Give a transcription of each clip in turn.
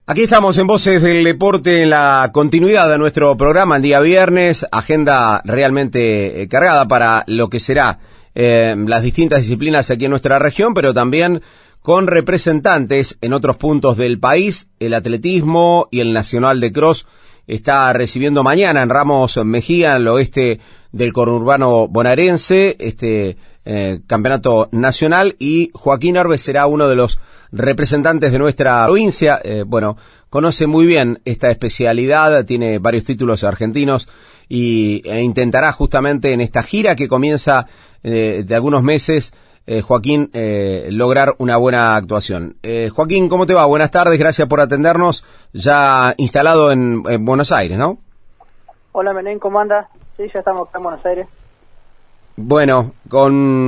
Aquí estamos en Voces del Deporte en la continuidad de nuestro programa el día viernes, agenda realmente cargada para lo que será las distintas disciplinas aquí en nuestra región, pero también con representantes en otros puntos del país. El atletismo y el Nacional de Cross está recibiendo mañana en Ramos Mejía, en el oeste del conurbano bonaerense, campeonato nacional, y Joaquín Herbes será uno de los representantes de nuestra provincia. Conoce muy bien esta especialidad, tiene varios títulos argentinos e intentará justamente en esta gira que comienza de algunos meses, Joaquín, lograr una buena actuación. Joaquín, ¿cómo te va? Buenas tardes, gracias por atendernos, ya instalado en Buenos Aires, ¿no? Hola, Menem, ¿cómo andas? Sí, ya estamos acá en Buenos Aires. Bueno, con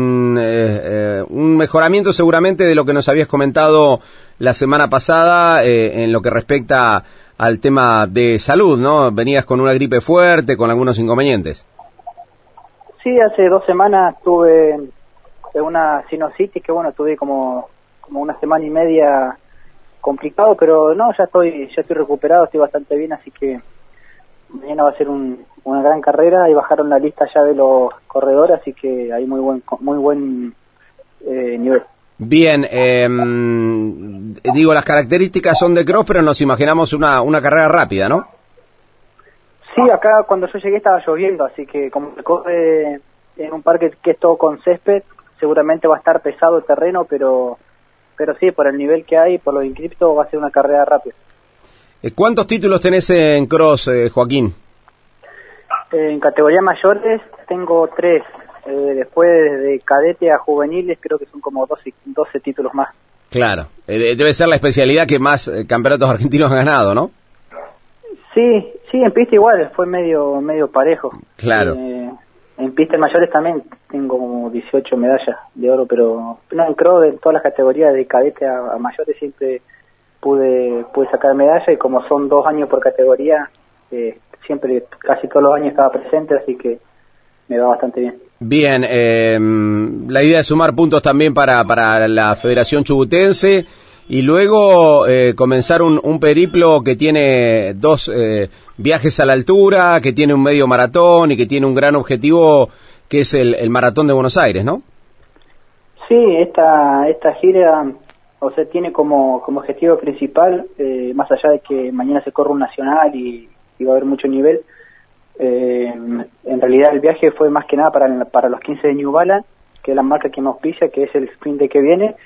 un mejoramiento seguramente de lo que nos habías comentado la semana pasada en lo que respecta al tema de salud, ¿no? Venías con una gripe fuerte, con algunos inconvenientes. Sí, hace 2 semanas tuve una sinusitis que, tuve como una semana y media complicado, pero no, ya estoy recuperado, estoy bastante bien, así que mañana va a ser una gran carrera y bajaron la lista ya de los corredores, así que hay muy buen nivel. Bien, las características son de cross, pero nos imaginamos una carrera rápida, ¿no? Sí, acá cuando yo llegué estaba lloviendo, así que como se corre en un parque que es todo con césped, seguramente va a estar pesado el terreno, pero sí, por el nivel que hay, por lo inscripto, va a ser una carrera rápida. ¿Cuántos títulos tenés en cross, Joaquín? En categorías mayores tengo 3. Después de cadete a juveniles creo que son como 12 títulos más. Claro, debe ser la especialidad que más campeonatos argentinos han ganado, ¿no? Sí, en pista igual, fue medio parejo. Claro. En pistas mayores también tengo como 18 medallas de oro, pero no, en cross, en todas las categorías de cadete a mayores siempre pude sacar medalla, y como son 2 años por categoría, siempre, casi todos los años estaba presente, así que me va bastante bien. Bien, la idea es sumar puntos también para la Federación Chubutense y luego comenzar un periplo que tiene 2 viajes a la altura, que tiene un medio maratón y que tiene un gran objetivo que es el Maratón de Buenos Aires, ¿no? Sí, esta gira, tiene como objetivo principal, más allá de que mañana se corre un nacional y va a haber mucho nivel, en realidad el viaje fue más que nada para los 15 de New Balance, que es la marca que me auspicia, que es el sprint de que viene,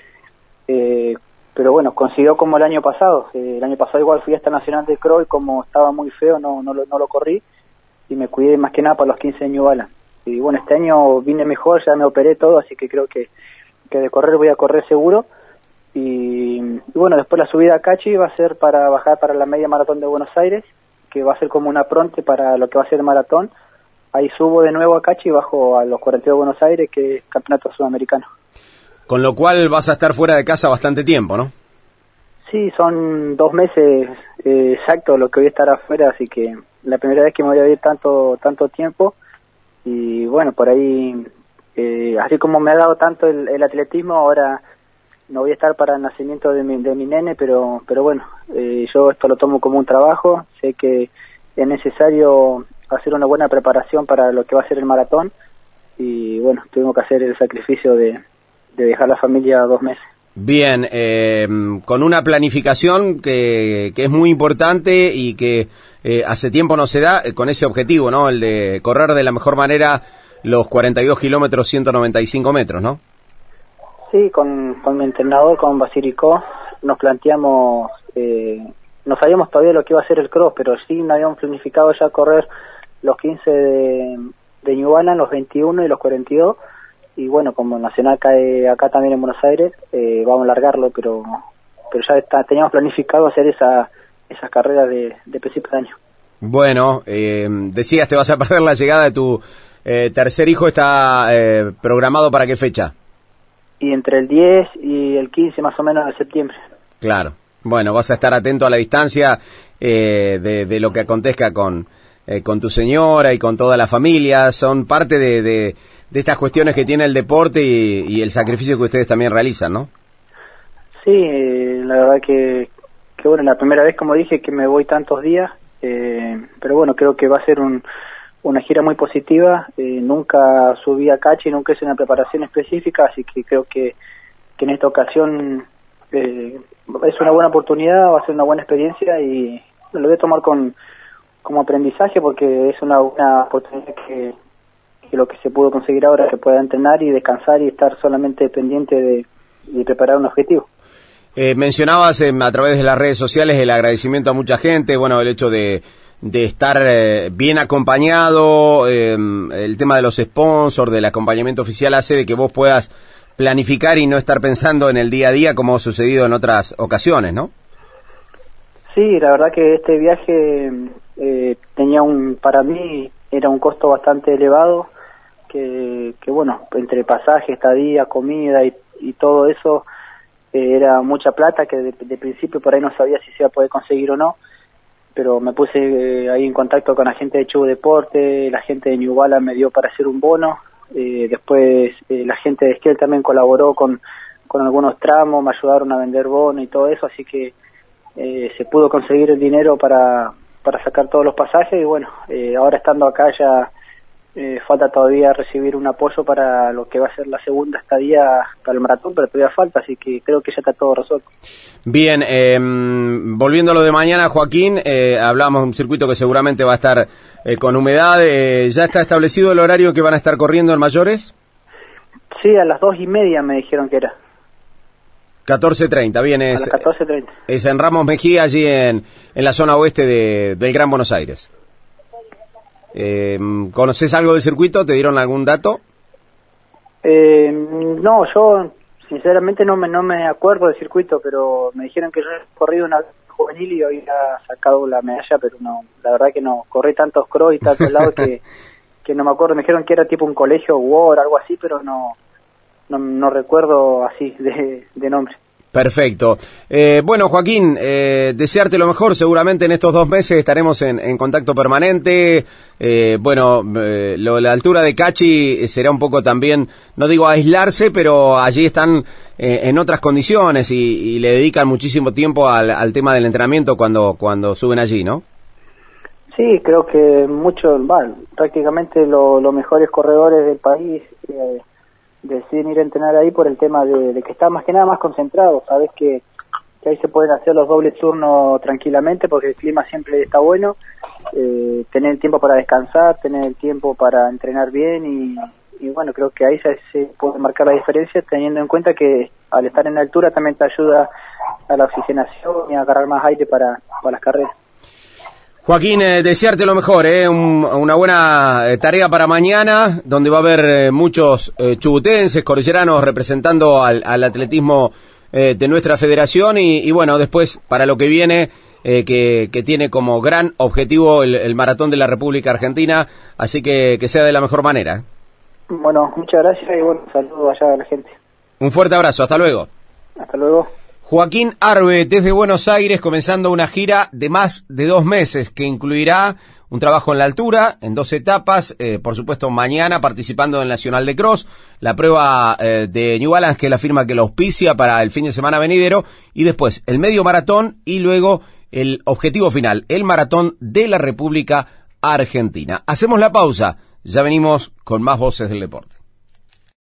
pero bueno, consiguió como el año pasado. El año pasado igual fui hasta Nacional de Cross y como estaba muy feo no lo corrí, y me cuidé más que nada para los 15 de New Balance. Y bueno, este año vine mejor, ya me operé todo, así que creo que de correr voy a correr seguro. Y bueno, después la subida a Cachi va a ser para bajar para la media maratón de Buenos Aires, que va a ser como una pronte para lo que va a ser el maratón. Ahí subo de nuevo a Cachi y bajo a los 42 de Buenos Aires, que es campeonato sudamericano. Con lo cual vas a estar fuera de casa bastante tiempo, ¿no? Sí, son 2 meses exacto lo que voy a estar afuera, asy que la primera vez que me voy a ir tanto tiempo. Y bueno, por ahí, así como me ha dado tanto el atletismo, ahora no voy a estar para el nacimiento de mi nene, pero bueno, yo esto lo tomo como un trabajo. Sé que es necesario hacer una buena preparación para lo que va a ser el maratón, y bueno, tuvimos que hacer el sacrificio de dejar la familia 2 meses. Bien, con una planificación que es muy importante y que hace tiempo no se da, con ese objetivo, ¿no? El de correr de la mejor manera los 42 kilómetros, 195 metros, ¿no? Sí, con mi entrenador, con Basílico, nos planteamos, no sabíamos todavía lo que iba a ser el cross, pero sí nos habíamos planificado ya correr los 15 de New Balance, los 21 y los 42, y bueno, como Nacional cae acá también en Buenos Aires, vamos a largarlo, pero ya teníamos planificado hacer esas carreras de principio de año. Bueno, decías, te vas a perder la llegada de tu tercer hijo, ¿está programado para qué fecha? Y entre el 10 y el 15 más o menos de septiembre. Claro. Bueno, vas a estar atento a la distancia de lo que acontezca con tu señora y con toda la familia. Son parte de estas cuestiones que tiene el deporte y el sacrificio que ustedes también realizan, ¿no? Sí, la verdad que bueno, la primera vez, como dije, que me voy tantos días, pero bueno, creo que va a ser una gira muy positiva. Nunca subí a Cachi, nunca hice una preparación específica, así que creo que en esta ocasión es una buena oportunidad, va a ser una buena experiencia y lo voy a tomar como aprendizaje, porque es una oportunidad que lo que se pudo conseguir ahora, que pueda entrenar y descansar y estar solamente pendiente de preparar un objetivo. Mencionabas a través de las redes sociales el agradecimiento a mucha gente, bueno, el hecho de estar bien acompañado, el tema de los sponsors, del acompañamiento oficial hace de que vos puedas planificar y no estar pensando en el día a día como ha sucedido en otras ocasiones, ¿no? Sí, la verdad que este viaje tenía para mí era un costo bastante elevado, que bueno, entre pasaje, estadía, comida y todo eso, era mucha plata que de principio por ahí no sabía si se iba a poder conseguir o no, pero me puse ahí en contacto con la gente de Chubu Deporte, la gente de New Balance me dio para hacer un bono, después la gente de Esquel también colaboró con algunos tramos, me ayudaron a vender bono y todo eso, así que se pudo conseguir el dinero para sacar todos los pasajes y bueno, ahora estando acá ya falta todavía recibir un apoyo para lo que va a ser la segunda estadía para el maratón, pero todavía falta, así que creo que ya está todo resuelto. Bien, volviendo a lo de mañana, Joaquín, hablamos de un circuito que seguramente va a estar con humedad, ¿ya está establecido el horario que van a estar corriendo en mayores? Sí, a las 2:30 me dijeron que era. 14:30, bien, a las 14:30. Es en Ramos Mejía, allí en la zona oeste del Gran Buenos Aires. ¿Conoces algo del circuito? ¿Te dieron algún dato? No, yo sinceramente no me acuerdo del circuito, pero me dijeron que yo he corrido una juvenil y había sacado la medalla, pero no, la verdad que no, corrí tantos cross y tantos lados que no me acuerdo. Me dijeron que era tipo un colegio War, algo así, pero no recuerdo así de nombre. Perfecto. Bueno, Joaquín, desearte lo mejor. Seguramente en estos 2 meses estaremos en contacto permanente. La altura de Cachi será un poco también, no digo aislarse, pero allí están en otras condiciones y le dedican muchísimo tiempo al tema del entrenamiento cuando suben allí, ¿no? Sí, creo que prácticamente los mejores corredores del país deciden ir a entrenar ahí por el tema de que está más que nada más concentrado. Sabes que ahí se pueden hacer los dobles turnos tranquilamente porque el clima siempre está bueno, tener el tiempo para descansar, tener el tiempo para entrenar bien y bueno, creo que ahí se puede marcar la diferencia, teniendo en cuenta que al estar en altura también te ayuda a la oxigenación y a agarrar más aire para las carreras. Joaquín, desearte lo mejor, una buena tarea para mañana, donde va a haber muchos chubutenses, cordilleranos representando al atletismo de nuestra federación y bueno, después para lo que viene, que tiene como gran objetivo el Maratón de la República Argentina, así que sea de la mejor manera. Bueno, muchas gracias y bueno, saludos allá a la gente. Un fuerte abrazo, hasta luego. Hasta luego. Joaquín Arbe, desde Buenos Aires, comenzando una gira de más de 2 meses, que incluirá un trabajo en la altura, en 2 etapas, por supuesto mañana participando en el Nacional de Cross, la prueba de New Balance, que es la firma que lo auspicia para el fin de semana venidero, y después el medio maratón y luego el objetivo final, el Maratón de la República Argentina. Hacemos la pausa, ya venimos con más voces del deporte.